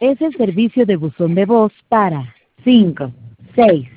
Es el servicio de buzón de voz para 5, 6,